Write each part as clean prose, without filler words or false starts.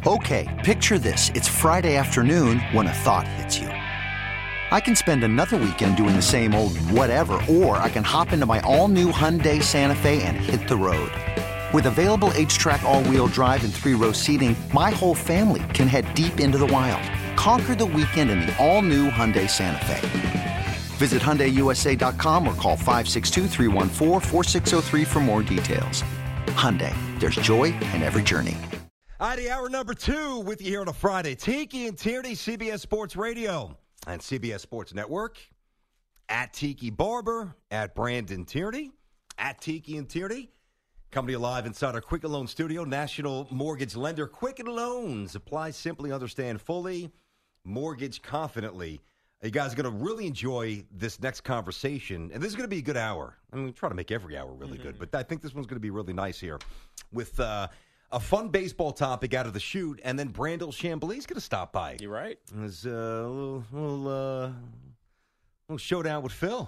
Okay, picture this. It's Friday afternoon when a thought hits you. I can spend another weekend doing the same old whatever, or I can hop into my all-new Hyundai Santa Fe and hit the road. With available H-Track all-wheel drive and 3-row seating, my whole family can head deep into the wild. Conquer the weekend in the all-new Hyundai Santa Fe. Visit HyundaiUSA.com or call 562-314-4603 for more details. Hyundai, there's joy in every journey. All righty, hour number 2 with you here on a Friday. Tiki and Tierney, CBS Sports Radio and CBS Sports Network. At Tiki Barber, at Brandon Tierney, at Tiki and Tierney. Coming to you live inside our Quicken Loans studio. National mortgage lender. Quicken Loans. Apply simply, understand fully, mortgage confidently. You guys are going to really enjoy this next conversation. And this is going to be a good hour. I mean, we try to make every hour really good, but I think this one's going to be really nice here with a fun baseball topic out of the chute, and then Brandel Chambly is going to stop by. You're right. There's a little showdown with Phil.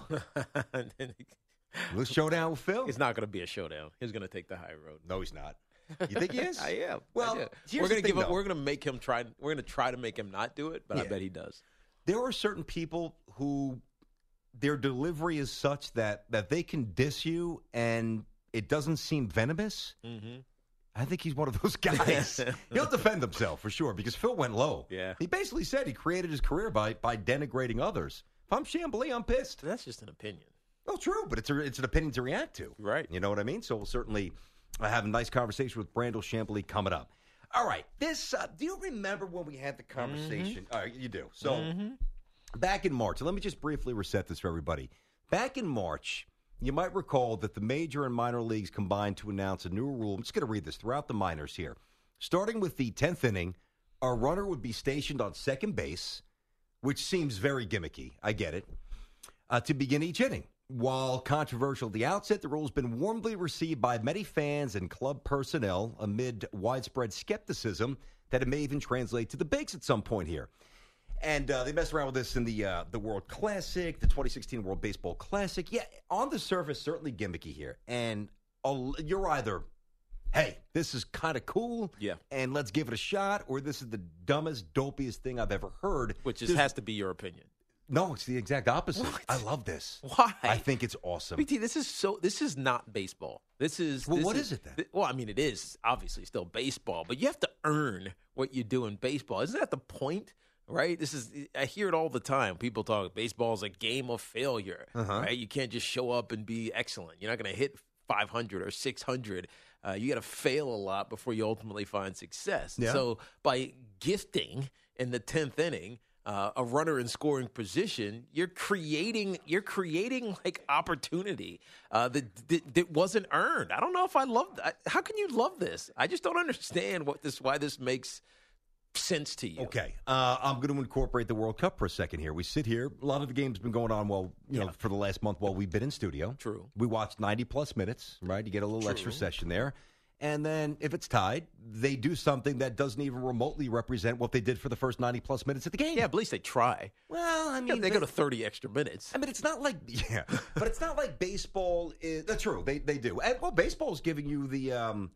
Little showdown with Phil. It's not going to be a showdown. He's going to take the high road. No, he's not. You think he is? I am. Well, we're going to give up. We're going to make him try. We're going to try to make him not do it, but I bet he does. There are certain people who their delivery is such that they can diss you and it doesn't seem venomous. Mm-hmm. I think he's one of those guys. He'll defend himself for sure because Phil went low. Yeah. He basically said he created his career by denigrating others. If I'm Chambly, I'm pissed. That's just an opinion. Well, true, but it's an opinion to react to. Right. You know what I mean? So we'll certainly have a nice conversation with Brandel Chambly coming up. All right. This, do you remember when we had the conversation? Mm-hmm. All right, you do. So back in March, let me just briefly reset this for everybody. Back in March, you might recall that the major and minor leagues combined to announce a new rule. I'm just going to read this throughout the minors here. Starting with the 10th inning, a runner would be stationed on second base, which seems very gimmicky. I get it. To begin each inning. While controversial at the outset, the rule has been warmly received by many fans and club personnel amid widespread skepticism that it may even translate to the bigs at some point here. And they messed around with this in the World Classic, the 2016 World Baseball Classic. Yeah, on the surface, certainly gimmicky here. And you're either, hey, this is kind of cool, and let's give it a shot, or this is the dumbest, dopiest thing I've ever heard. Which has to be your opinion. No, it's the exact opposite. What? I love this. Why? I think it's awesome. BT, this is not baseball. This is what is it then? Well, I mean, it is obviously still baseball, but you have to earn what you do in baseball. Isn't that the point? Right? I hear it all the time. People talk baseball is a game of failure. Right? You can't just show up and be excellent. You're not going to hit 500 or 600. You got to fail a lot before you ultimately find success. Yeah. So by gifting in the 10th inning a runner in scoring position, you're creating like opportunity that wasn't earned. I don't know if I love that. How can you love this? I just don't understand why this makes sense to you. Okay. I'm going to incorporate the World Cup for a second here. We sit here. A lot of the game's been going on for the last month while we've been in studio. True. We watched 90-plus minutes, right? You get a little extra session there. And then if it's tied, they do something that doesn't even remotely represent what they did for the first 90-plus minutes of the game. Yeah, but at least they try. Well, I mean, they go to 30 extra minutes. I mean, it's not like but it's not like baseball is. That's true. They do. And, well, baseball's giving you the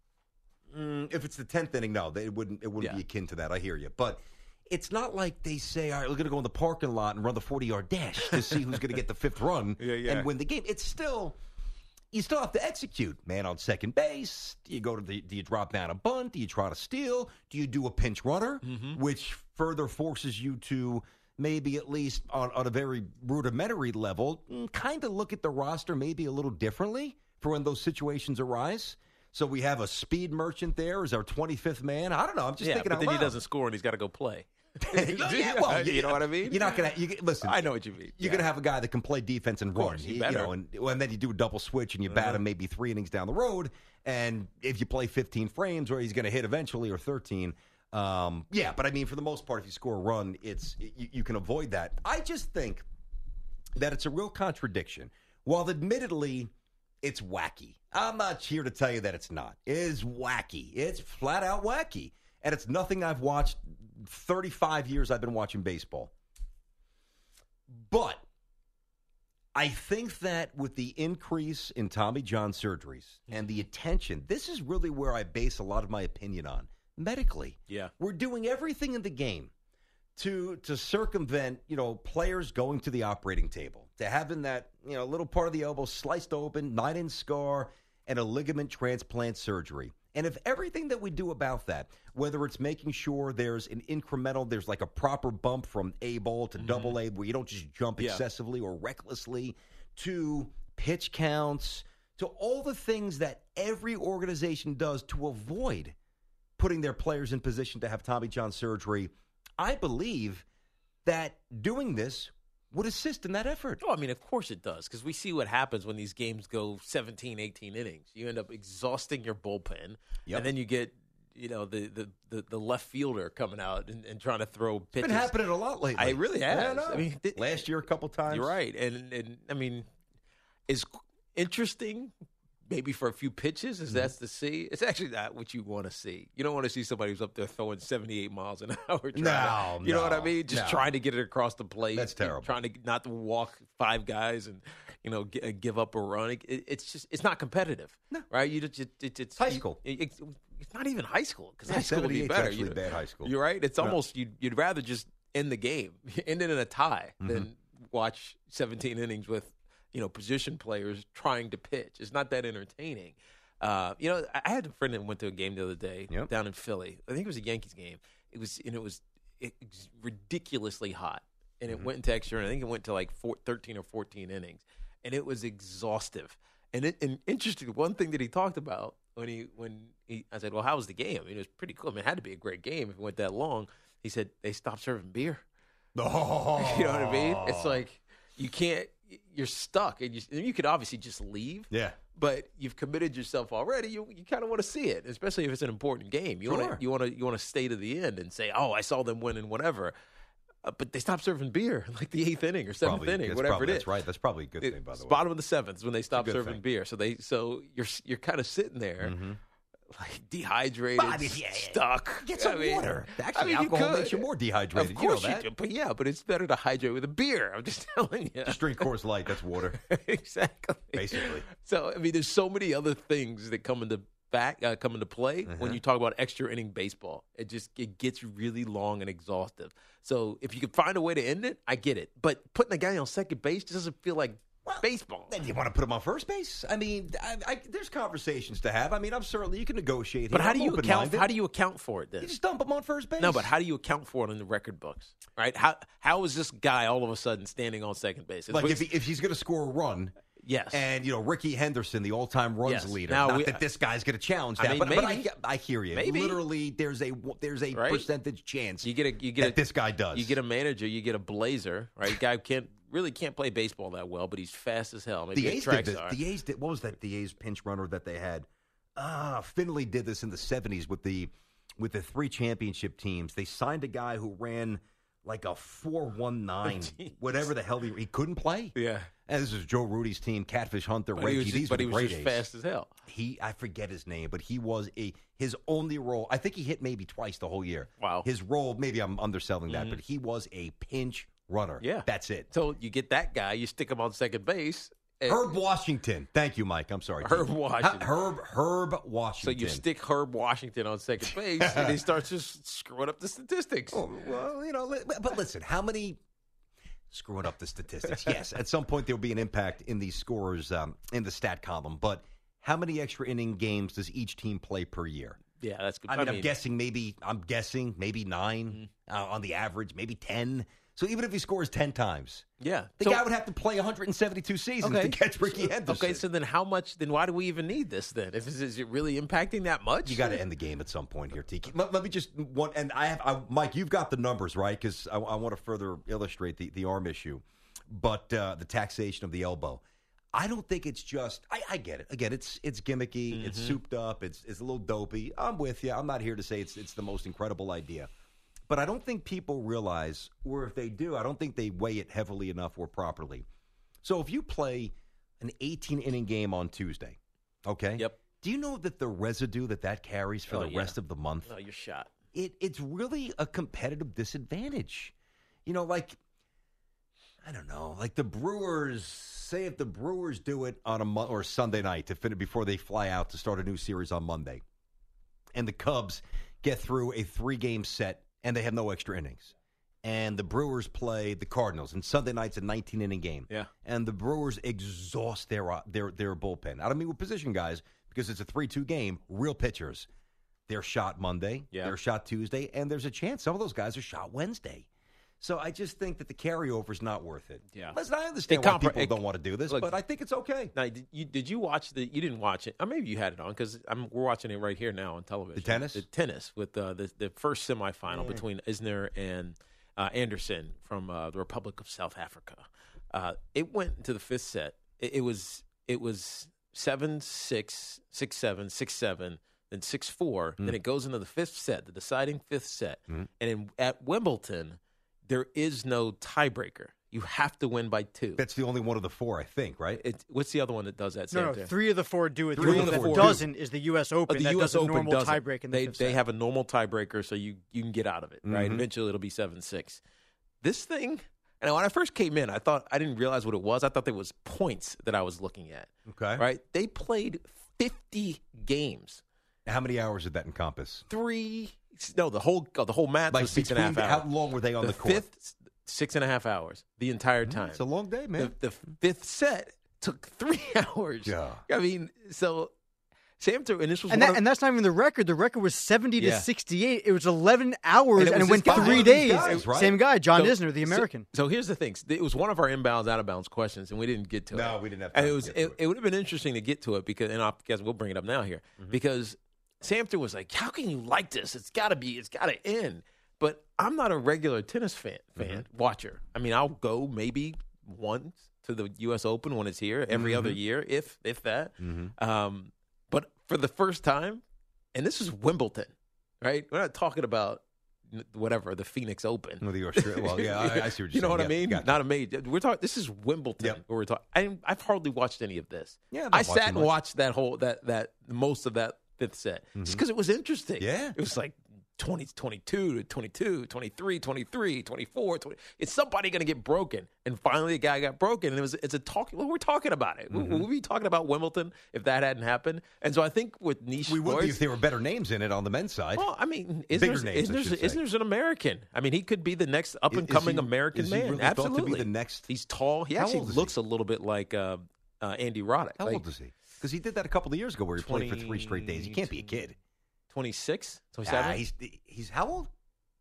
if it's the 10th inning, no, it wouldn't be akin to that. I hear you, but it's not like they say, all right, we're going to go in the parking lot and run the 40-yard dash to see who's going to get the fifth run and win the game. It's still. You still have to execute. Man on second base. Do you drop down a bunt? Do you try to steal? Do you do a pinch runner, which further forces you to maybe at least on a very rudimentary level, kind of look at the roster maybe a little differently for when those situations arise? So we have a speed merchant there as our 25th man. I don't know. I'm just thinking out loud. But then he doesn't score and he's got to go play. Well, you know what I mean? You're not gonna listen. I know what you mean. You're gonna have a guy that can play defense and run. And then you do a double switch and you bat him maybe 3 innings down the road. And if you play 15 frames, or he's gonna hit eventually, or 13. But I mean, for the most part, if you score a run, you can avoid that. I just think that it's a real contradiction. While admittedly, it's wacky. I'm not here to tell you that it's not. It is wacky. It's flat out wacky, and it's nothing I've watched. 35 years I've been watching baseball. But I think that with the increase in Tommy John surgeries and the attention, this is really where I base a lot of my opinion on. medically. Yeah. We're doing everything in the game to circumvent, players going to the operating table, to having that, little part of the elbow sliced open, 9-inch scar, and a ligament transplant surgery. And if everything that we do about that, whether it's making sure there's an incremental, there's like a proper bump from A ball to double A, where you don't just jump excessively or recklessly, to pitch counts, to all the things that every organization does to avoid putting their players in position to have Tommy John surgery, I believe that doing this would assist in that effort. Oh, I mean, of course it does, because we see what happens when these games go 17, 18 innings. You end up exhausting your bullpen, and then you get, the left fielder coming out and trying to throw pitches. It's been happening a lot lately. It really has. Yeah, I know. I mean, last year a couple times. You're right. And I mean, it's interesting maybe for a few pitches, as that's to see. It's actually not what you want to see. You don't want to see somebody who's up there throwing 78 miles an hour. You know what I mean? Just trying to get it across the plate. That's terrible. Trying to not to walk 5 guys and, give up a run. It's not competitive. No. Right? It's high school. It's not even high school, because high school would be 78's better. actually bad high school. You're right. It's almost, you'd rather just end the game, end it in a tie, than watch 17 innings with, position players trying to pitch. It's not that entertaining. I had a friend that went to a game the other day down in Philly. I think it was a Yankees game. It was ridiculously hot, and it went into extra. And I think it went to like 13 or 14 innings, and it was exhaustive. And interesting, one thing that he talked about when I said, "Well, how was the game?" I mean, it was pretty cool. I mean, it had to be a great game if it went that long. He said they stopped serving beer. Oh. You know what I mean? It's like you can't. You're stuck, and you could obviously just leave. Yeah. But you've committed yourself already. You kind of want to see it, especially if it's an important game. You want to stay to the end and say, "Oh, I saw them win and whatever." But they stopped serving beer in like the 8th inning or 7th inning, whatever it is. That's right. That's probably a good thing, by the way. Bottom of the 7th is when they stopped serving beer. So you're kind of sitting there. Like dehydrated, stuck. Get some water. Actually, alcohol makes you more dehydrated. Of course you know that. do. But it's better to hydrate with a beer. I'm just telling you. Just drink Coors Light. That's water. Exactly. Basically. So I mean, there's so many other things that come into play when you talk about extra inning baseball. It gets really long and exhaustive. So if you can find a way to end it, I get it. But putting a guy on second base just doesn't feel like baseball. Then you want to put him on first base? I mean, there's conversations to have. I mean, I'm certainly you can negotiate. But how do you account for it then? You just dump him on first base. No, but how do you account for it in the record books? Right? How is this guy all of a sudden standing on second base? Like if he's going to score a run. Yes. And, Ricky Henderson, the all-time runs leader. Now, not that this guy's going to challenge that, but I hear you. Maybe. Literally, there's a percentage chance that this guy does. You get a manager, you get a blazer, right? Guy can't play baseball that well, but he's fast as hell. Maybe the A's did. What was that? The A's pinch runner that they had. Finley did this in the 70s with the 3 championship teams. They signed a guy who ran like a 4.19, whatever the hell he couldn't play. Yeah. And this is Joe Rudy's team, Catfish Hunter, Reggie. He was just fast as hell. I forget his name, but he was his only role. I think he hit maybe twice the whole year. Wow. His role, maybe I'm underselling that, but he was a pinch runner. Yeah. That's it. So you get that guy, you stick him on second base. Herb Washington. Thank you, Mike. I'm sorry. Herb Washington. Herb Washington. So you stick Herb Washington on second base, and he starts just screwing up the statistics. Oh, well, but listen, how many screwing up the statistics? Yes, at some point there will be an impact in these scores in the stat column. But how many extra inning games does each team play per year? Yeah, that's good. I mean, I'm guessing maybe 9 on the average, maybe 10. So even if he scores 10 times, the guy would have to play 172 seasons to catch Ricky Henderson. Okay, so then then why do we even need this then? Is it really impacting that much? You got to end the game at some point here, Tiki. Let me just and Mike, you've got the numbers, right? Because I want to further illustrate the arm issue, but the taxation of the elbow. I don't think it's just. I get it. Again, it's gimmicky. It's souped up. It's a little dopey. I'm with you. I'm not here to say it's the most incredible idea. But I don't think people realize, or if they do, I don't think they weigh it heavily enough or properly. So if you play an 18-inning game on Tuesday, okay? Yep. Do you know that the residue that carries for the rest of the month? Oh, you're shot. It's really a competitive disadvantage. Like, I don't know, like the Brewers, say if the Brewers do it on or Sunday night to finish before they fly out to start a new series on Monday, and the Cubs get through a 3-game set, and they have no extra innings. And the Brewers play the Cardinals, and Sunday night's a 19-inning game. Yeah. And the Brewers exhaust their bullpen. I don't mean with position guys, because it's a 3-2 game, real pitchers. They're shot Monday, they're shot Tuesday, and there's a chance some of those guys are shot Wednesday. So I just think that the carryover is not worth it. Yeah. Listen, I understand why people don't want to do this, but I think it's okay. Now, did you watch you didn't watch it. Or maybe you had it on because we're watching it right here now on television. The tennis? The tennis with the first semifinal between Isner and Anderson from the Republic of South Africa. It went into the fifth set. It was 7-6, 6-7, 6-7, then 6-4. Then it goes into the fifth set, the deciding fifth set. And at Wimbledon, there is no tiebreaker. You have to win by 2. That's the only one of the 4, I think, right? What's the other one that does that? No, 3 of the 4 do it. The 3 one of the that 4 doesn't is the U.S. Open. The that U.S. does a Open normal doesn't. tiebreak in the fifth They set. have a normal tiebreaker, so you can get out of it, right? Eventually, it'll be 7-6. This thing, and when I first came in, I didn't realize what it was. I thought there was points that I was looking at. Okay. Right? They played 50 games. How many hours did that encompass? The whole match was 6.5 hours. How long were they on the court? Fifth, 6.5 hours the entire time. It's a long day, man. The fifth set took 3 hours. Yeah. I mean, so Sam threw, and this was And that's not even the record. The record was 70 to 68. It was 11 hours, and it went 3 days. Guys, right? Same guy, John Isner, the American. So here's the thing. It was one of our inbounds, out of bounds questions, and we didn't get to it. No, we didn't have And time to get to it would have been interesting to get to it because, and I guess we'll bring it up now here, because Samter was like, "How can you like this? It's got to end." But I'm not a regular tennis fan watcher. I mean, I'll go maybe once to the U.S. Open when it's here every other year, if that. But for the first time, and this is Wimbledon, right? We're not talking about whatever the Phoenix Open. Well, the Australia. Well, yeah, I see what you're saying. You know what I Yeah, mean? gotcha. Not a major. We're talking. This is Wimbledon. Yep. Where we're talking. I've hardly watched any of this. Yeah, I'm not I watching sat and much. watched that whole that most of that fifth set just because it was interesting. Yeah. It was like 20, 22, 22, 23, 23, 24, 20. Is somebody going to get broken? And finally, the guy got broken. And it's a talk. Well, we're talking about it. We'll be talking about Wimbledon if that hadn't happened. And so I think with niche We would sports, be if there were better names in it on the men's side. well, I mean, Bigger names, I should say. Isner's an American. I mean, he could be the next up and coming American is he man. really thought to be Absolutely, the next- He's tall. He How actually old is looks he? a little bit like Andy Roddick. How like old is he? Because he did that a couple of years ago where he played for 3 straight days. He can't be a kid. 26, 27, He's how old?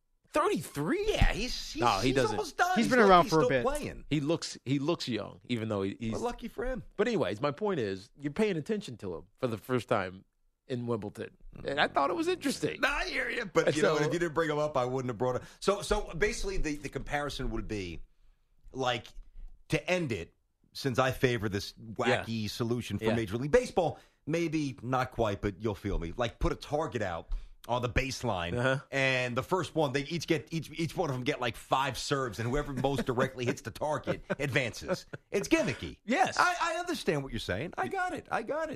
33. Yeah, he's No, he doesn't. almost done. He's been around he's for a still bit. Playing. He looks young, even though he's. Well, lucky for him. But anyways, my point is, you're paying attention to him for the first time in Wimbledon, and I thought it was interesting. No, I hear you. But So- if you didn't bring him up, I wouldn't have brought it. So basically, the comparison would be like to end it. Since I favor this wacky solution for Yeah. Major League Baseball, maybe not quite, but you'll feel me. Like put a target out on the baseline, and the first one they each one of them get like 5 serves, and whoever most directly hits the target advances. It's gimmicky. Yes. I understand what you're saying. I got it.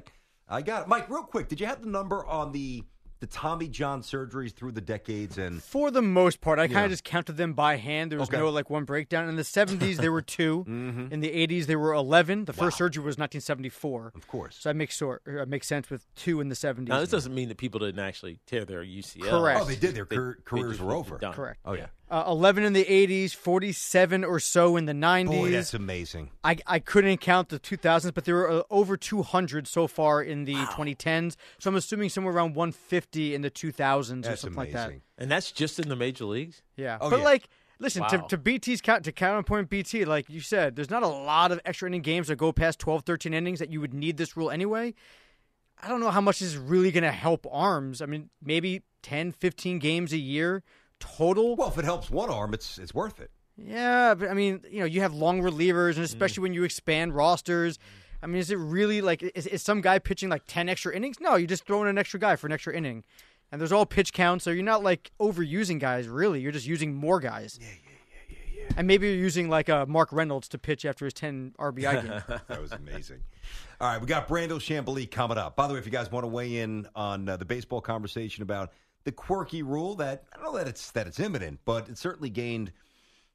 Mike, real quick, did you have the number on the Tommy John surgeries through the decades? And For the most part, I kind of just counted them by hand. There was Okay. no one breakdown. In the 70s, there were 2. In the 80s, there were 11. The first surgery was 1974. of course, So that makes sense with 2 in the 70s. Now, this doesn't mean that people didn't actually tear their UCL. Correct. oh, they did. Their They careers just were over. done. Correct. Oh yeah. 11 in the 80s, 47 or so in the 90s. Boy, that's amazing. I couldn't count the 2000s, but there were over 200 so far in the 2010s. So I'm assuming somewhere around 150 in the 2000s or That's something amazing. like that. And that's just in the major leagues. Yeah. Oh, but yeah. listen, Wow. to BT's to counterpoint BT, like you said, there's not a lot of extra inning games that go past 12, 13 innings that you would need this rule anyway. I don't know how much this is really going to help arms. I mean, maybe 10, 15 games a year total. Well, if it helps one arm, it's worth it. Yeah, but I mean, you have long relievers, and especially when you expand rosters. I mean, is it really is some guy pitching like 10 extra innings? No, you just throw in an extra guy for an extra inning. And there's all pitch counts, so you're not overusing guys, really. You're just using more guys. Yeah. And maybe you're using Mark Reynolds to pitch after his 10 RBI game. That was amazing. All right, we got Brandel Chambly coming up. By the way, if you guys want to weigh in on the baseball conversation about the quirky rule that I don't know that it's imminent, but it certainly gained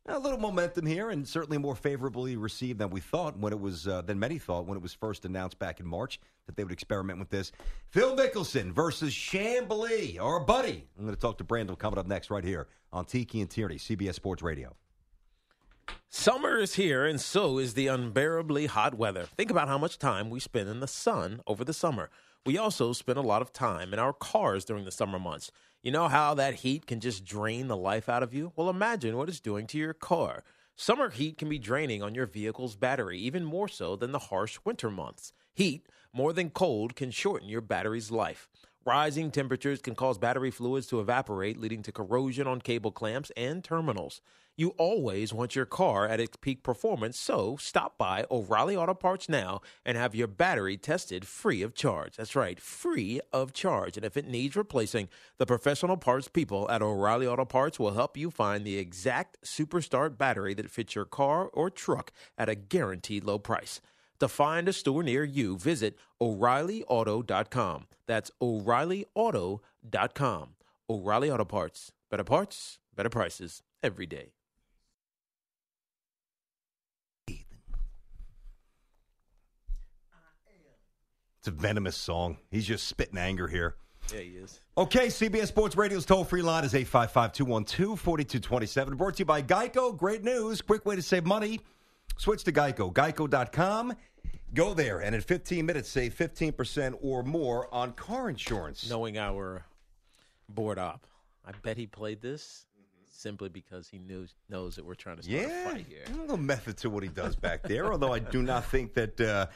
A little momentum here, and certainly more favorably received than we thought when it was than many thought when it was first announced back in March that they would experiment with this. Phil Mickelson versus Chambly, our buddy. I'm going to talk to Brandel coming up next right here on Tiki and Tierney, CBS Sports Radio. Summer is here, and so is the unbearably hot weather. Think about how much time we spend in the sun over the summer. We also spend a lot of time in our cars during the summer months. You know how that heat can just drain the life out of you? Well, imagine what it's doing to your car. Summer heat can be draining on your vehicle's battery, even more so than the harsh winter months. Heat, more than cold, can shorten your battery's life. Rising temperatures can cause battery fluids to evaporate, leading to corrosion on cable clamps and terminals. You always want your car at its peak performance, so stop by O'Reilly Auto Parts now and have your battery tested free of charge. That's right, free of charge. And if it needs replacing, the professional parts people at O'Reilly Auto Parts will help you find the exact Superstart battery that fits your car or truck at a guaranteed low price. To find a store near you, visit O'ReillyAuto.com. That's O'ReillyAuto.com. O'Reilly Auto Parts. Better parts, better prices every day. It's a venomous song. He's just spitting anger here. Yeah, he is. Okay, CBS Sports Radio's toll-free line is 855-212-4227. Brought to you by Geico. Great news. Quick way to save money. Switch to Geico. Geico.com. Go there, and in 15 minutes, save 15% or more on car insurance. Knowing our board op, I bet he played this simply because he knows that we're trying to start a fight here. A little method to what he does back there, although I do not think that the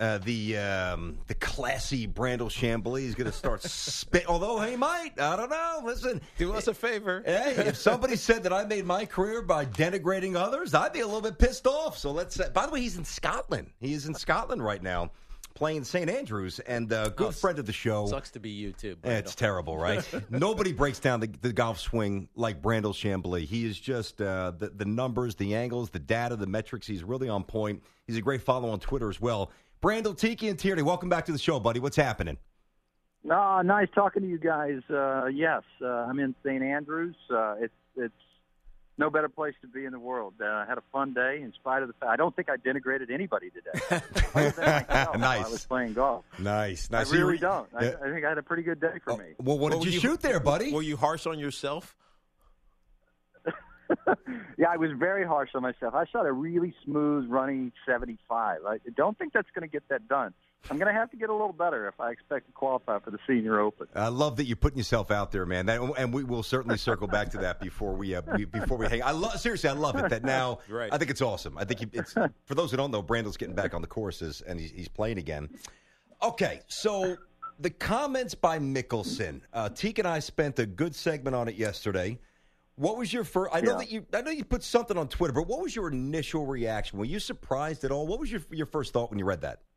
classy Brandel Chambly is going to start spit. Although he might. I don't know. Listen. Do us a favor. Hey, if somebody said that I made my career by denigrating others, I'd be a little bit pissed off. So let's by the way, he's in Scotland. He is in Scotland right now playing St. Andrews, and a good friend of the show. Sucks to be you, too, Brandel. It's terrible, right? Nobody breaks down the golf swing like Brandel Chambly. He is just the numbers, the angles, the data, the metrics. He's really on point. He's a great follow on Twitter as well. Brandel, Tiki, and Tierney, welcome back to the show, buddy. What's happening? Nice talking to you guys. Yes, I'm in St. Andrews. It's no better place to be in the world. I had a fun day in spite of the fact I don't think I denigrated anybody today. Other than myself Nice. while I was playing golf. Nice. I really don't. I think I had a pretty good day for me. Well, what did you shoot there, buddy? Were you harsh on yourself? Yeah, I was very harsh on myself. I shot a really smooth running 75. I don't think that's going to get that done. I'm going to have to get a little better if I expect to qualify for the Senior Open. I love that you're putting yourself out there, man. And we will certainly circle back to that before we hang. Seriously, I love it. That now, right. I think it's awesome. I think it's for those who don't know, Brandel's getting back on the courses and he's playing again. Okay, so the comments by Mickelson. Teak and I spent a good segment on it yesterday. What was your first? I know you put something on Twitter, but what was your initial reaction? Were you surprised at all? What was your first thought when you read that?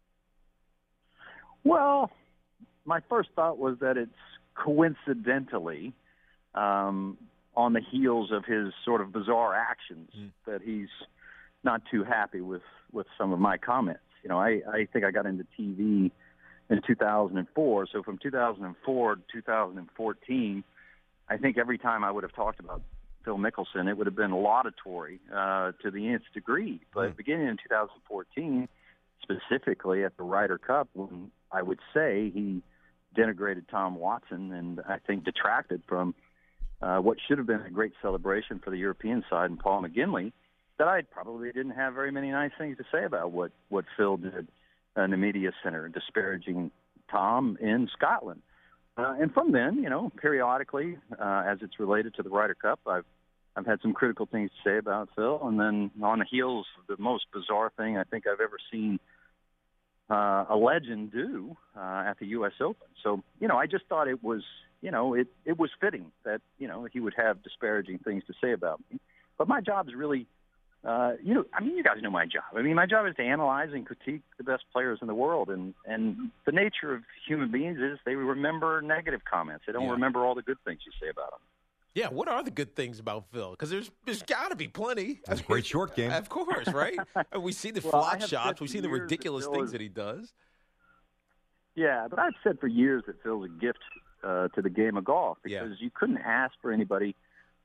Well, my first thought was that it's coincidentally on the heels of his sort of bizarre actions that he's not too happy with some of my comments. You know, I think I got into TV in 2004, so from 2004 to 2014, I think every time I would have talked about Phil Mickelson, it would have been laudatory to the nth degree. But beginning in 2014, specifically at the Ryder Cup, when I would say he denigrated Tom Watson and I think detracted from what should have been a great celebration for the European side and Paul McGinley, that I probably didn't have very many nice things to say about what Phil did in the media center, disparaging Tom in Scotland. And from then, you know, periodically, as it's related to the Ryder Cup, I've had some critical things to say about Phil. And then on the heels of the most bizarre thing I think I've ever seen a legend do at the U.S. Open. So, you know, I just thought it was, you know, it was fitting that, you know, he would have disparaging things to say about me. But my job is really, you know, I mean, you guys know my job. I mean, my job is to analyze and critique the best players in the world. And the nature of human beings is they remember negative comments. They don't remember all the good things you say about them. Yeah, what are the good things about Phil? Because there's got to be plenty. That's a great short game. Of course, right? We see the flop shots. We see the ridiculous things that he does. Yeah, but I've said for years that Phil's a gift to the game of golf because you couldn't ask for anybody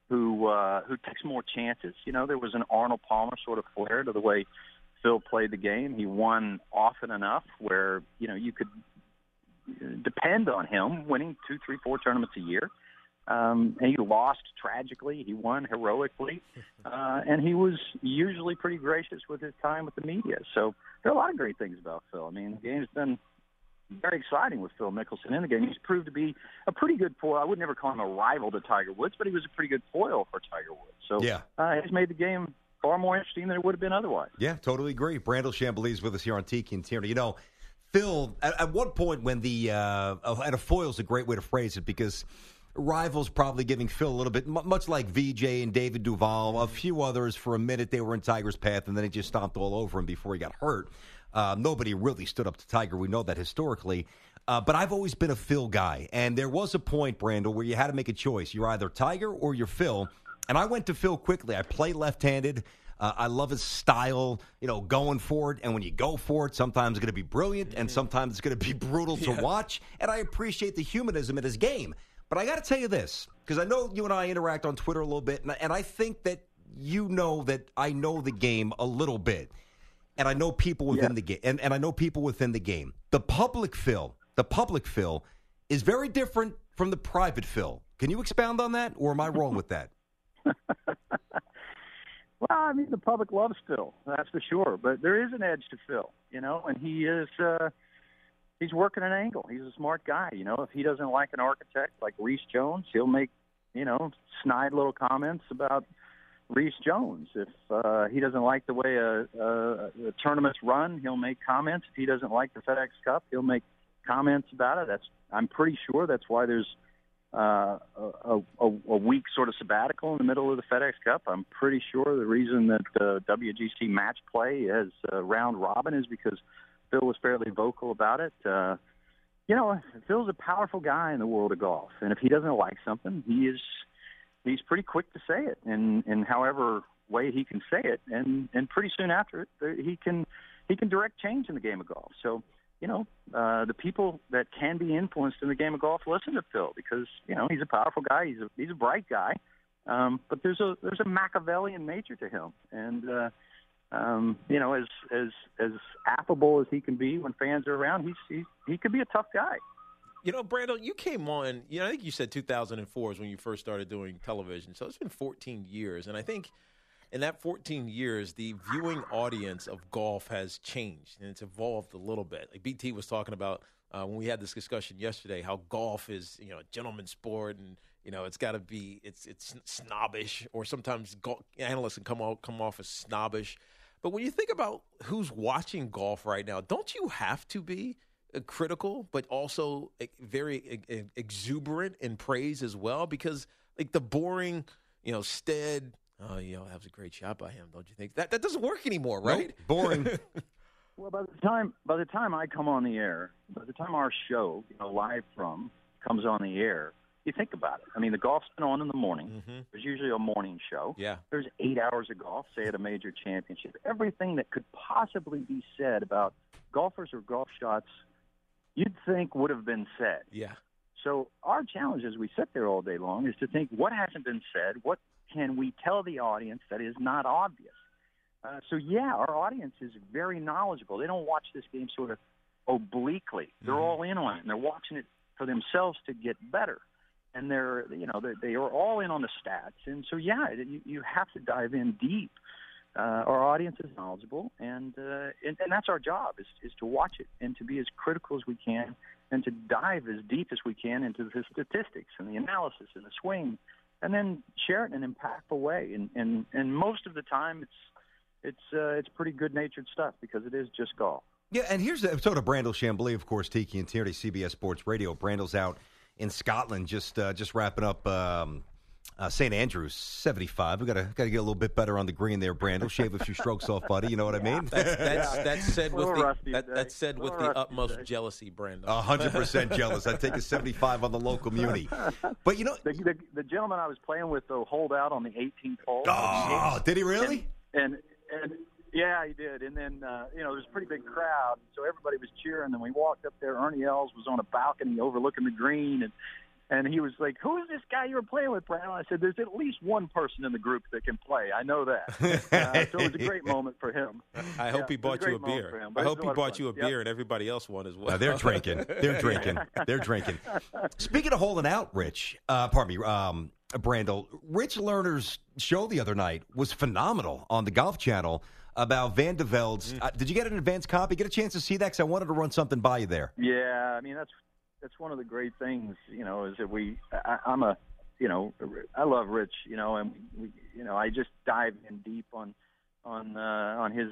who takes more chances. You know, there was an Arnold Palmer sort of flair to the way Phil played the game. He won often enough where, you know, you could depend on him winning 2, 3, 4 tournaments a year. And he lost tragically. He won heroically. And he was usually pretty gracious with his time with the media. So there are a lot of great things about Phil. I mean, the game's been very exciting with Phil Mickelson in the game. He's proved to be a pretty good foil. I would never call him a rival to Tiger Woods, but he was a pretty good foil for Tiger Woods. So he's made the game far more interesting than it would have been otherwise. Yeah, totally agree. Brandel Chamblee is with us here on Tiki and Tierney. You know, Phil, at one point when and a foil is a great way to phrase it because rivals probably giving Phil a little bit, much like VJ and David Duval, a few others for a minute they were in Tiger's path and then he just stomped all over him before he got hurt. Nobody really stood up to Tiger. We know that historically. But I've always been a Phil guy. And there was a point, Brandel, where you had to make a choice. You're either Tiger or you're Phil. And I went to Phil quickly. I play left-handed. I love his style, you know, going for it. And when you go for it, sometimes it's going to be brilliant and sometimes it's going to be brutal to watch. And I appreciate the humanism in his game. But I got to tell you this, because I know you and I interact on Twitter a little bit. And I think that you know that I know the game a little bit. And I know people within the game, and I know people within the game. The public Phil is very different from the private Phil. Can you expound on that, or am I wrong with that? Well, I mean, the public loves Phil, that's for sure. But there is an edge to Phil, you know, and he is he's working an angle. He's a smart guy, you know. If he doesn't like an architect like Reese Jones, he'll make, you know, snide little comments about Reese Jones. If he doesn't like the way a tournament's run, he'll make comments. If he doesn't like the FedEx Cup, he'll make comments about it. I'm pretty sure that's why there's a week sort of sabbatical in the middle of the FedEx Cup. I'm pretty sure the reason that WGC match play has round robin is because Phil was fairly vocal about it. You know, Phil's a powerful guy in the world of golf, and if he doesn't like something, he's pretty quick to say it in however way he can say it, and pretty soon after it, he can direct change in the game of golf. So, you know, the people that can be influenced in the game of golf listen to Phil because, you know, he's a powerful guy, he's a bright guy, but there's a Machiavellian nature to him, and you know, as affable as he can be when fans are around, he could be a tough guy. You know, Brandel, you came on, you know, I think you said 2004 is when you first started doing television. So it's been 14 years. And I think in that 14 years, the viewing audience of golf has changed and it's evolved a little bit. Like BT was talking about when we had this discussion yesterday, how golf is, you know, a gentleman's sport and, you know, it's got to be, it's snobbish, or sometimes analysts can come off as snobbish. But when you think about who's watching golf right now, don't you have to be critical, but also very exuberant in praise as well? Because like the boring, you know, Stead, you know, that was a great shot by him, don't you think? That doesn't work anymore, right? Nope, boring. Well, by the time I come on the air, by the time our show, you know, live from comes on the air, you think about it. I mean, the golf's been on in the morning. Mm-hmm. There's usually a morning show. Yeah. There's 8 hours of golf, say at a major championship. Everything that could possibly be said about golfers or golf shots you'd think would have been said. Yeah. So our challenge as we sit there all day long is to think what hasn't been said, what can we tell the audience that is not obvious? So, yeah, our audience is very knowledgeable. They don't watch this game sort of obliquely. They're all in on it, and they're watching it for themselves to get better. And they are all in on the stats. And so, yeah, you have to dive in deep. Our audience is knowledgeable, and that's our job is to watch it and to be as critical as we can and to dive as deep as we can into the statistics and the analysis and the swing, and then share it in an impactful way. And most of the time, it's pretty good-natured stuff because it is just golf. Yeah, and here's the episode of Brandel Chamblee, of course, Tiki and Tierney, CBS Sports Radio. Brandel's out in Scotland, just wrapping up St. Andrews, 75. We got to get a little bit better on the green there, Brandel. Shave a few strokes off, buddy. You know what I mean? That's said with the utmost jealousy, Brandel. 100% jealous. I'd take a 75 on the local muni. But you know, the gentleman I was playing with though holed out on the 18th hole. Oh, did he really? And yeah, he did. And then there was a pretty big crowd, so everybody was cheering. And we walked up there. Ernie Els was on a balcony overlooking the green, and And he was like, "Who is this guy you were playing with, Brandon?" I said, "There's at least one person in the group that can play. I know that." So it was a great moment for him. I hope he bought you a beer. I hope he bought you a beer and everybody else won as well. No, they're drinking. They're drinking. They're drinking. Speaking of holding out, Rich, Brandel, Rich Lerner's show the other night was phenomenal on the Golf Channel about Van de Velde's. Did you get an advance copy? Get a chance to see that? Because I wanted to run something by you there. Yeah, I mean, that's one of the great things, is that I love Rich, and I just dive in deep on his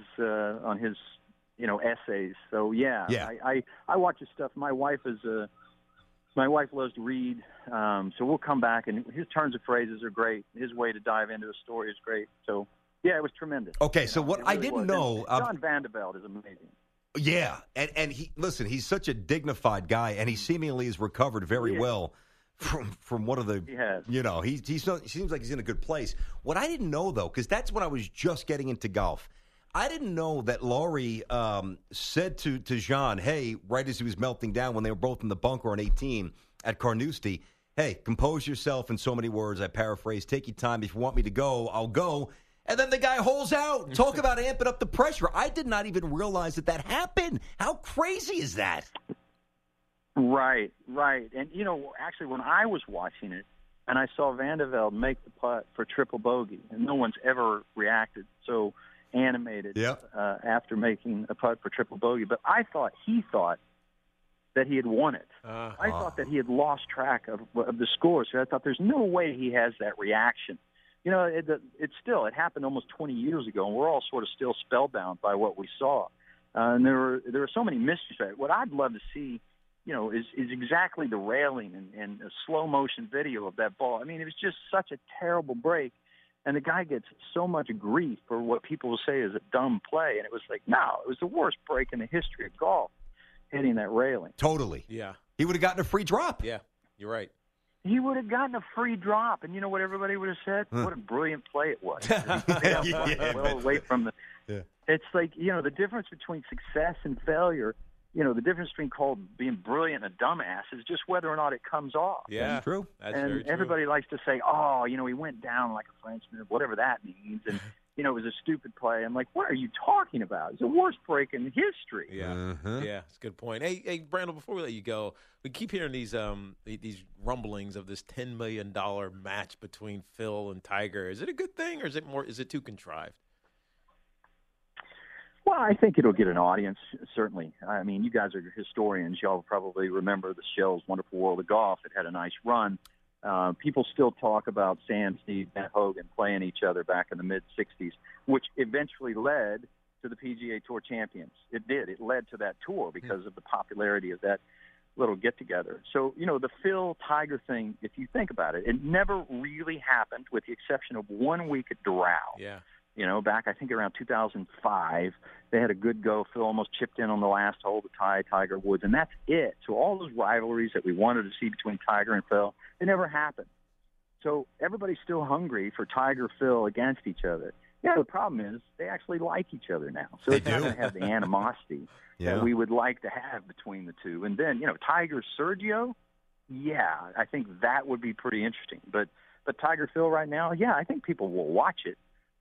essays. So yeah. I watch his stuff. My wife loves to read, so we'll come back, and his turns of phrases are great. His way to dive into a story is great. So yeah, it was tremendous. Okay, so what I didn't know, John Van de Velde is amazing. Yeah, and he's such a dignified guy, and he seemingly has recovered very well from one of the, he seems like he's in a good place. What I didn't know, though, because that's when I was just getting into golf, I didn't know that Laurie said to Jean, hey, right as he was melting down when they were both in the bunker on 18 at Carnoustie, hey, compose yourself in so many words, I paraphrase, take your time. If you want me to go, I'll go. And then the guy holds out. Talk about amping up the pressure. I did not even realize that happened. How crazy is that? Right. And, actually, when I was watching it, and I saw Van de Velde make the putt for triple bogey, and no one's ever reacted so animated after making a putt for triple bogey. But I thought he thought that he had won it. I thought that he had lost track of the score. So I thought there's no way he has that reaction. It happened almost 20 years ago, and we're all sort of still spellbound by what we saw. And there were so many mysteries. What I'd love to see, is exactly the railing and a slow motion video of that ball. I mean, it was just such a terrible break, and the guy gets so much grief for what people will say is a dumb play. And it was like, no, it was the worst break in the history of golf, hitting that railing. Totally. Yeah. He would have gotten a free drop. Yeah, you're right. He would have gotten a free drop, and you know what everybody would have said? What a brilliant play it was. Well away from the. Yeah. It's like the difference between success and failure. The difference between being brilliant and a dumbass is just whether or not it comes off. Yeah, true. That's very true. Everybody likes to say, "Oh, he went down like a Frenchman," whatever that means, and. It was a stupid play. I'm like, what are you talking about? It's the worst break in history. Yeah, yeah, it's a good point. Hey, Brandel, before we let you go, we keep hearing these rumblings of this $10 million match between Phil and Tiger. Is it a good thing, or is it too contrived? Well, I think it'll get an audience, certainly. I mean, you guys are historians. Y'all probably remember the show's Wonderful World of Golf. It had a nice run. People still talk about Sam Snead, Matt Hogan playing each other back in the mid-'60s, which eventually led to the PGA Tour champions. It did. It led to that tour because of the popularity of that little get-together. So, the Phil-Tiger thing, if you think about it, it never really happened with the exception of 1 week at Doral. Yeah. Back, I think, around 2005, they had a good go. Phil almost chipped in on the last hole to tie Tiger Woods, and that's it. So all those rivalries that we wanted to see between Tiger and Phil, they never happened. So everybody's still hungry for Tiger, Phil against each other. Yeah, the problem is they actually like each other now. So it's not going to have the animosity that we would like to have between the two. And then, Tiger, Sergio, I think that would be pretty interesting. But Tiger, Phil right now, I think people will watch it.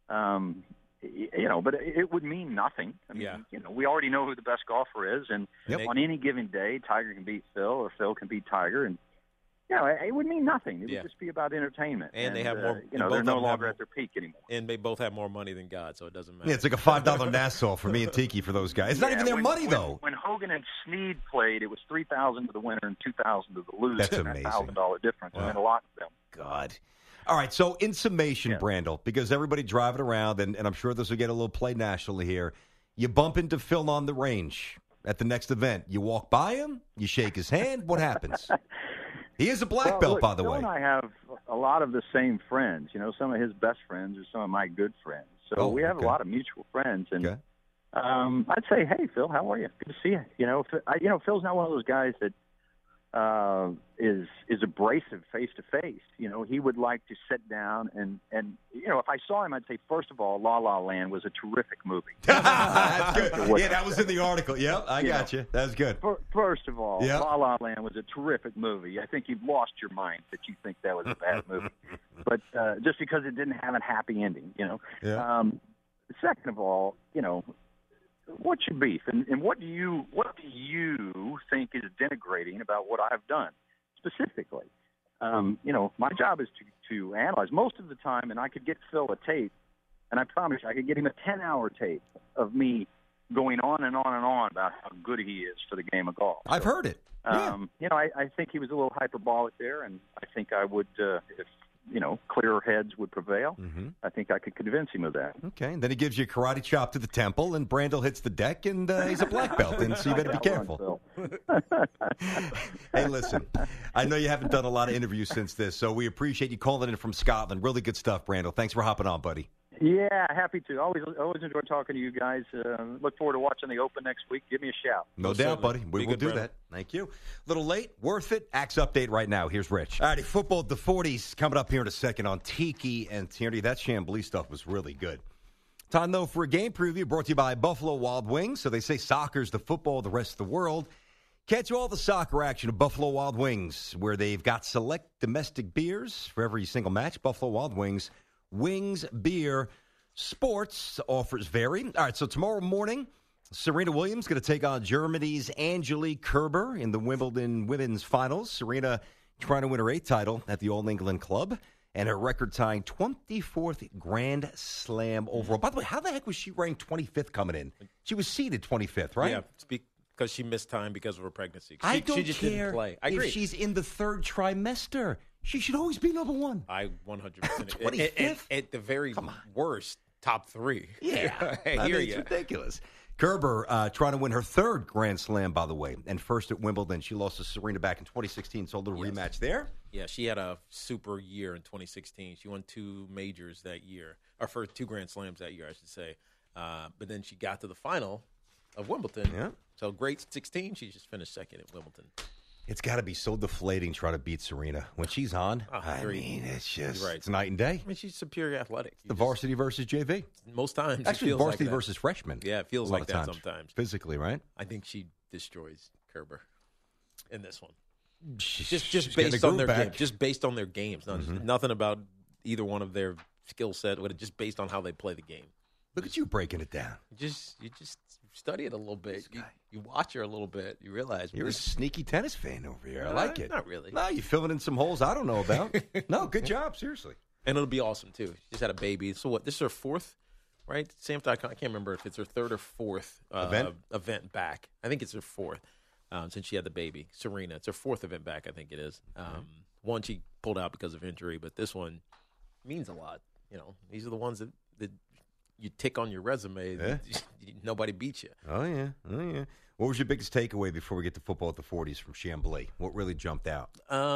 But it would mean nothing. I mean, we already know who the best golfer is, and on any given day, Tiger can beat Phil or Phil can beat Tiger, and it would mean nothing. It would just be about entertainment. And they have more. They're no longer at their peak anymore. And they both have more money than God, so it doesn't matter. Yeah, it's like a $5 Nassau for me and Tiki for those guys. It's not even their money though. When Hogan and Snead played, it was $3,000 to the winner and $2,000 to the loser. That's amazing. $1,000 difference. Wow. It meant a lot to them. God. All right, so in summation, Brandel, because everybody driving around, and I'm sure this will get a little play nationally here, you bump into Phil on the range at the next event. You walk by him, you shake his hand, what happens? He is a black belt, by the way. Phil and I have a lot of the same friends. Some of his best friends are some of my good friends. So we have a lot of mutual friends. And I'd say, hey, Phil, how are you? Good to see you. Phil's not one of those guys that is abrasive face to face. You know, he would like to sit down and you know, if I saw him, I'd say, first of all, La La Land was a terrific movie. That's good. Yeah, that was in the article. Yep, I got you. That was good. First of all, Yep. La La Land was a terrific movie. I think you've lost your mind that you think that was a bad movie, but just because it didn't have a happy ending, you know. Yeah. Second of all, you know, what's your beef, and what do you think is denigrating about what I've done specifically? You know, my job is to analyze most of the time, and I could get Phil a tape, and I promise you, I could get him a 10-hour tape of me going on and on and on about how good he is for the game of golf. I've heard it. Yeah. You know, I think he was a little hyperbolic there, and I think I would, if you know, clearer heads would prevail, I think I could convince him of that. Okay, and then he gives you a karate chop to the temple, and Brandel hits the deck, and he's a black belt, and so you better be careful. Hey, listen, I know you haven't done a lot of interviews since this, so we appreciate you calling in from Scotland. Really good stuff, Brandel. Thanks for hopping on, buddy. Yeah, happy to. Always enjoy talking to you guys. Look forward to watching the Open next week. Give me a shout. No doubt, buddy. We will do Brandel. that. Thank you. Little late, worth it. Axe update right now. Here's Rich. All righty, football at the 40s coming up here in a second on Tiki and Tierney. That Chambly stuff was really good. Time, though, for a game preview brought to you by Buffalo Wild Wings. So they say soccer's the football of the rest of the world. Catch all the soccer action of Buffalo Wild Wings, where they've got select domestic beers for every single match. Buffalo Wild Wings, wings, beer, sports offers vary. All right, so tomorrow morning, Serena Williams going to take on Germany's Angelique Kerber in the Wimbledon Women's Finals. Serena trying to win her 8th title at the All England Club and her record-tying 24th Grand Slam overall. By the way, how the heck was she ranked 25th coming in? She was seeded 25th, right? Yeah, because she missed time because of her pregnancy. I don't she just care didn't play. I agree. if she's in the 3rd trimester. She should always be number 1. I 100%. 25th? At the very worst, top 3. Yeah, I I hear mean, you. it's ridiculous. Kerber trying to win her 3rd Grand Slam, by the way, and first at Wimbledon. She lost to Serena back in 2016, so a little rematch there. Yeah, she had a super year in 2016. She won 2 majors that year, or for 2 Grand Slams that year, I should say. But then she got to the final of Wimbledon. Yeah. So great 16. She just finished 2nd at Wimbledon. It's got to be so deflating trying to beat Serena when she's on. I agreed. mean, it's just Right. it's night and day. I mean, she's superior athletic. The varsity versus JV. Most times, Actually, it feels varsity like that. versus freshman. Yeah, it feels a lot like of that times. sometimes. Physically, right? I think she destroys Kerber in this one. She's Just getting based the on their groove game. back. Just based on their games. Nothing about either one of their skill set. Just based on how they play the game. Look at you breaking it down. You just study it a little bit. You watch her a little bit. You realize You're a sneaky tennis fan over here. I like it. Not really. No, you're filling in some holes I don't know about. No, good job. Seriously. And it'll be awesome too. She just had a baby. So what? This is her 4th, right? Sam.com. I can't remember if it's her 3rd or 4th event back. I think it's her 4th since she had the baby. Serena. It's her 4th event back. I think it is. One she pulled out because of injury, but this one means a lot. You know, these are the ones that you tick on your resume. Yeah. Nobody beats you. Oh, yeah. What was your biggest takeaway before we get to football at the 40s from Chambly? What really jumped out?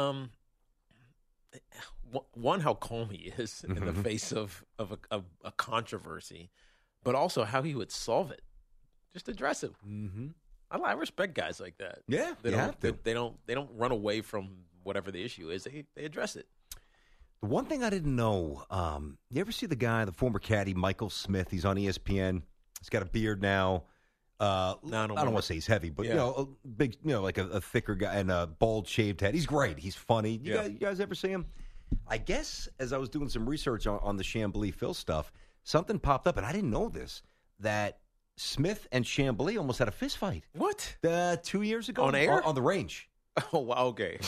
One, how calm he is in the face of a controversy, but also how he would solve it. Just address it. Mm-hmm. I respect guys like that. Yeah, they you don't. have to. They don't run away from whatever the issue is. They address it. The one thing I didn't know, you ever see the guy, the former caddy, Michael Smith? He's on ESPN. He's got a beard now. I don't want to say he's heavy, but a big, like a thicker guy and a bald shaved head. He's great. He's funny. You guys ever see him? I guess as I was doing some research on the Chambly Phil stuff, something popped up, and I didn't know this, that Smith and Chambly almost had a fist fight. What? 2 years ago? On air? On the range. Oh, wow, okay.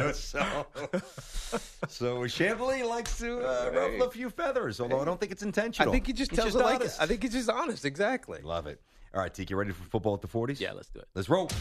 So Chambly likes to ruffle a few feathers, although I don't think it's intentional. I think he just He's tells it like it. honest. I think he's just honest. Exactly. Love it. All right, Tiki, ready for football at the 40s? Yeah, let's do it. Let's roll.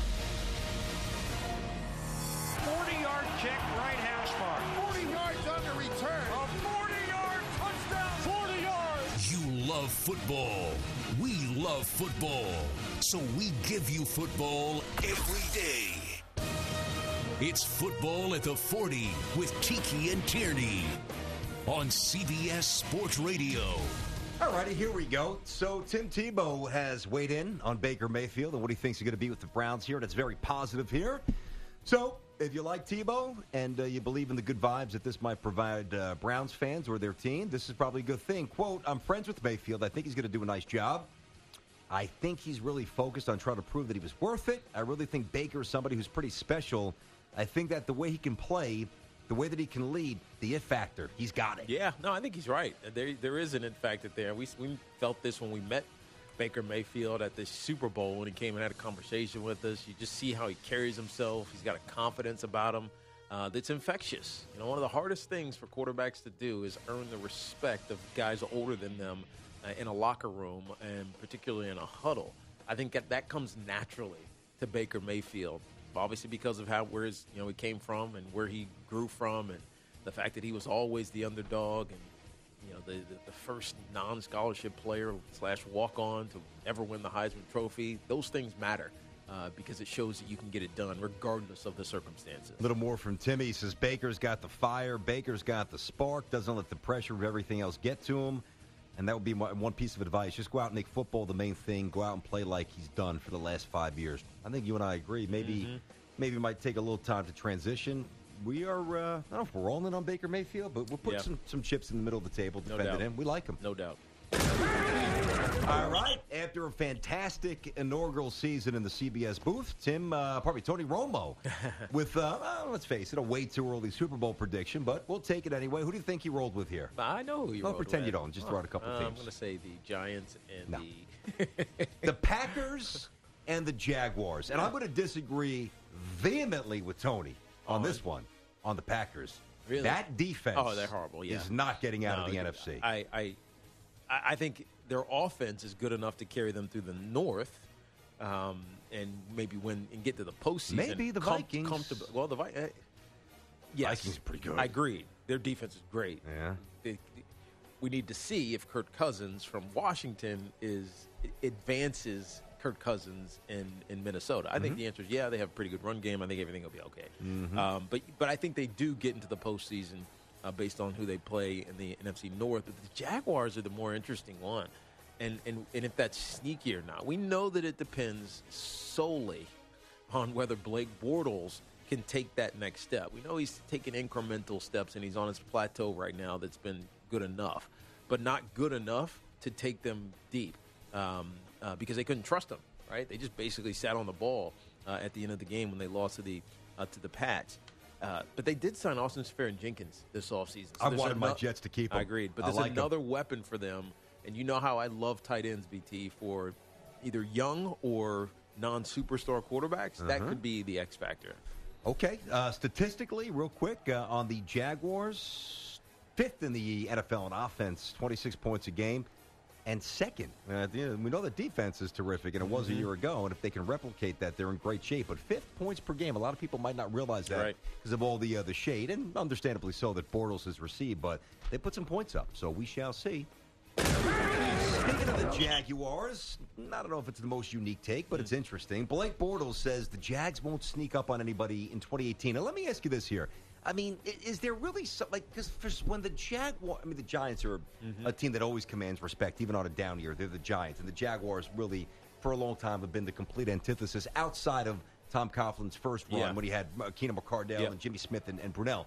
40-yard kick, right hash mark. 40 yards on the return. A 40-yard touchdown. 40 yards. You love football. We love football. So we give you football every day. It's Football at the 40 with Tiki and Tierney on CBS Sports Radio. All righty, here we go. So Tim Tebow has weighed in on Baker Mayfield and what he thinks he's going to be with the Browns here, and it's very positive here. So If you like Tebow and you believe in the good vibes that this might provide Browns fans or their team, this is probably a good thing. Quote, I'm friends with Mayfield. I think he's going to do a nice job. I think he's really focused on trying to prove that he was worth it. I really think Baker is somebody who's pretty special. I think that the way he can play, the way that he can lead, the it factor, he's got it. Yeah, no, I think he's right. There is an it factor there. We felt this when we met Baker Mayfield at the Super Bowl when he came and had a conversation with us. You just see how he carries himself. He's got a confidence about him that's infectious. You know, one of the hardest things for quarterbacks to do is earn the respect of guys older than them in a locker room and particularly in a huddle. I think that comes naturally to Baker Mayfield, obviously because of where he came from and where he grew from, and the fact that he was always the underdog and the first non-scholarship player / walk-on to ever win the Heisman Trophy. Those things matter because it shows that you can get it done regardless of the circumstances. A little more from Timmy. He says Baker's got the fire. Baker's got the spark. Doesn't let the pressure of everything else get to him. And that would be one piece of advice. Just go out and make football the main thing. Go out and play like he's done for the last 5 years. I think you and I agree. Maybe it might take a little time to transition. We are, I don't know if we're all in on Baker Mayfield, but we'll put some chips in the middle of the table, defending him. We like him. No doubt. All right. After a fantastic inaugural season in the CBS booth, Tony Romo with, let's face it, a way too early Super Bowl prediction, but we'll take it anyway. Who do you think he rolled with here? I know who you Don't rolled pretend with. you don't. Just throw out a couple teams. I'm going to say the Giants and the Packers and the Jaguars. And I'm going to disagree vehemently with Tony on this one, on the Packers. Really? That defense they're horrible, is not getting out of the NFC. I think their offense is good enough to carry them through the North and maybe win and get to the postseason. Maybe the Vikings. Well, the Vikings. Yes, Vikings are pretty good. I agree. Their defense is great. Yeah. We need to see if Kirk Cousins from Washington advances Kirk Cousins in Minnesota. I think the answer is they have a pretty good run game. I think everything will be okay. But I think they do get into the postseason based on who they play in the NFC North. But the Jaguars are the more interesting one. And if that's sneaky or not. We know that it depends solely on whether Blake Bortles can take that next step. We know he's taking incremental steps, and he's on his plateau right now that's been good enough, but not good enough to take them deep. Because they couldn't trust him, right? They just basically sat on the ball at the end of the game when they lost to the Pats. But they did sign Austin Seferian-Jenkins this offseason. So I wanted my Jets to keep him. I agreed. But there's another weapon for them. And you know how I love tight ends, BT, for either young or non-superstar quarterbacks. That could be the X factor. Okay. Statistically, real quick, on the Jaguars, 5th in the NFL in offense, 26 points a game. And second, we know the defense is terrific, and it was a year ago. And if they can replicate that, they're in great shape. But 5th points per game, a lot of people might not realize that because of all the shade, and understandably so, that Bortles has received. But they put some points up, so we shall see. Speaking of the Jaguars, I don't know if it's the most unique take, but it's interesting. Blake Bortles says the Jags won't sneak up on anybody in 2018. Now, let me ask you this here. I mean, is there really because when the Giants are a team that always commands respect, even on a down year. They're the Giants, and the Jaguars really, for a long time, have been the complete antithesis outside of Tom Coughlin's first run when he had Keenan McCardell and Jimmy Smith and Brunell.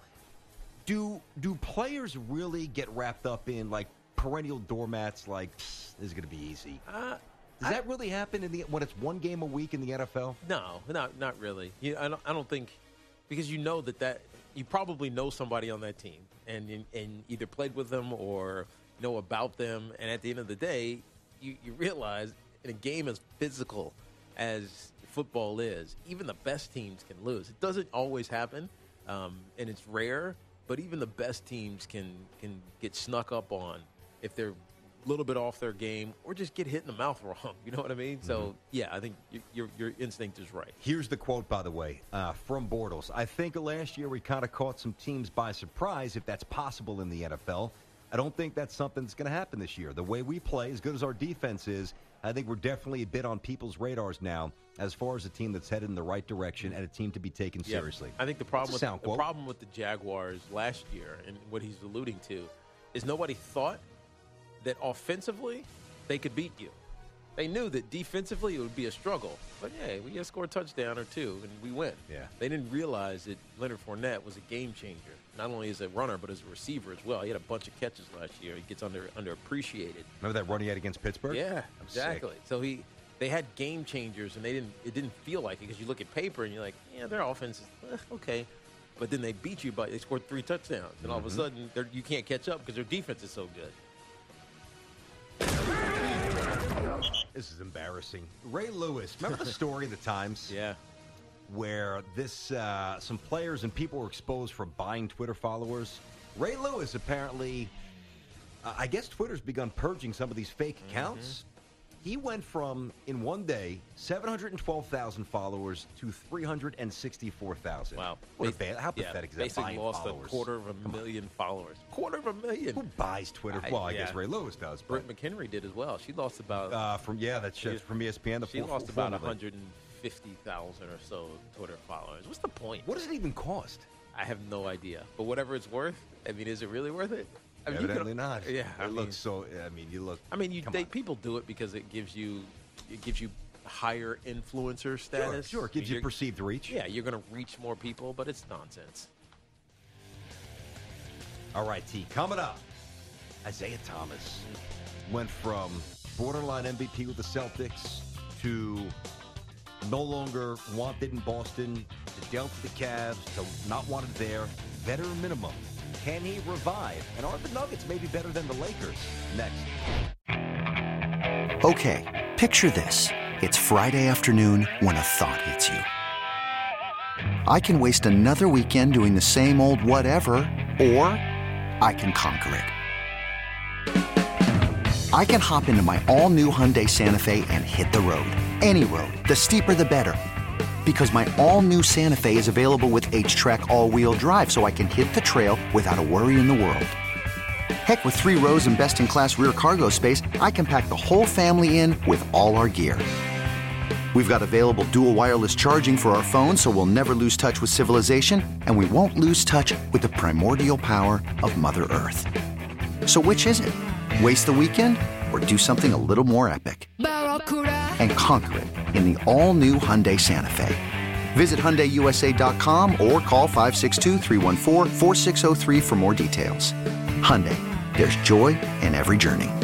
Do players really get wrapped up in like perennial doormats? Like this is going to be easy. Does that really happen when it's one game a week in the NFL? No, not really. I don't think, because you know that you probably know somebody on that team and either played with them or know about them. And at the end of the day, you realize in a game as physical as football is, even the best teams can lose. It doesn't always happen, and it's rare. But even the best teams can get snuck up on if they're a little bit off their game or just get hit in the mouth wrong. You know what I mean? So, yeah, I think your instinct is right. Here's the quote, by the way, from Bortles. I think last year we kind of caught some teams by surprise, if that's possible in the NFL. I don't think that's something that's going to happen this year. The way we play, as good as our defense is, I think we're definitely a bit on people's radars now as far as a team that's headed in the right direction and a team to be taken seriously. I think the problem with the Jaguars last year and what he's alluding to is nobody thought that offensively they could beat you. They knew that defensively it would be a struggle. But, hey, we just score a touchdown or two, and we win. Yeah. They didn't realize that Leonard Fournette was a game changer, not only as a runner but as a receiver as well. He had a bunch of catches last year. He gets underappreciated. Remember that run he had against Pittsburgh? Yeah, That was exactly. sick. So they had game changers, and it didn't feel like it because you look at paper and you're like, yeah, their offense is okay. But then they beat you, but they scored 3 touchdowns. And all of a sudden, you can't catch up because their defense is so good. This is embarrassing. Ray Lewis, remember the story in the Times? Yeah. Where some players and people were exposed for buying Twitter followers. Ray Lewis apparently, I guess Twitter's begun purging some of these fake accounts. He went from, in one day, 712,000 followers to 364,000. Wow. How pathetic is that? Basically Buying lost followers. 250,000 followers. 250,000. Who buys Twitter? Well, I guess Ray Lewis does. Britt McHenry did as well. She lost about That's from ESPN. she lost about 150,000 or so Twitter followers. What's the point? What does it even cost? I have no idea. But whatever it's worth, I mean, is it really worth it? I mean, Evidently not. Yeah, it looks so. I mean, you look. I mean, come on. people do it because it gives you higher influencer status. Sure, it gives you perceived reach. Yeah, you're going to reach more people, but it's nonsense. All right, T. Coming up, Isaiah Thomas went from borderline MVP with the Celtics to no longer wanted in Boston, to dealt to the Cavs, to not wanted there. Veteran minimum. Can he revive? And are the Nuggets maybe better than the Lakers? Next. Okay, picture this. It's Friday afternoon when a thought hits you. I can waste another weekend doing the same old whatever, or I can conquer it. I can hop into my all-new Hyundai Santa Fe and hit the road. Any road. The steeper, the better. Because my all-new Santa Fe is available with H-Track all-wheel drive, so I can hit the trail without a worry in the world. Heck, with 3 rows and best-in-class rear cargo space, I can pack the whole family in with all our gear. We've got available dual wireless charging for our phones, so we'll never lose touch with civilization, and we won't lose touch with the primordial power of Mother Earth. So which is it? Waste the weekend or do something a little more epic? And conquer it in the all-new Hyundai Santa Fe. Visit HyundaiUSA.com or call 562-314-4603 for more details. Hyundai, there's joy in every journey.